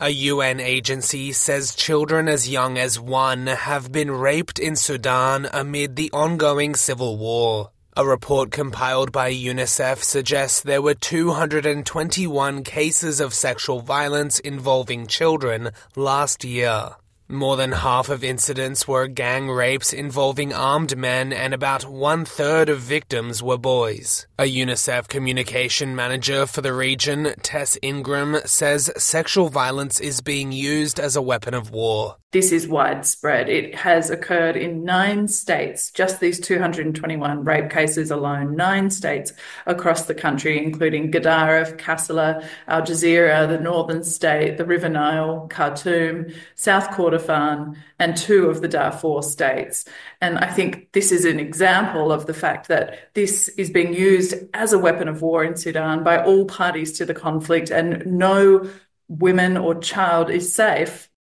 A UN agency says children as young as 1 have been raped in Sudan amid the ongoing civil war. A report compiled by UNICEF suggests there were 221 cases of sexual violence involving children last year. More than half of incidents were gang rapes involving armed men, and about 1/3 of victims were boys. A UNICEF communication manager for the region, Tess Ingram, says sexual violence is being used as a weapon of war. This is widespread. It has occurred in 9 states, just these 221 rape cases alone, 9 states across the country, including Gadaref, Kassala, Al Jazeera, the Northern State, the River Nile, Khartoum, South Kordofan, and 2 of the Darfur states. And I think this is an example of the fact that this is being used as a weapon of war in Sudan by all parties to the conflict, and no women or child is safe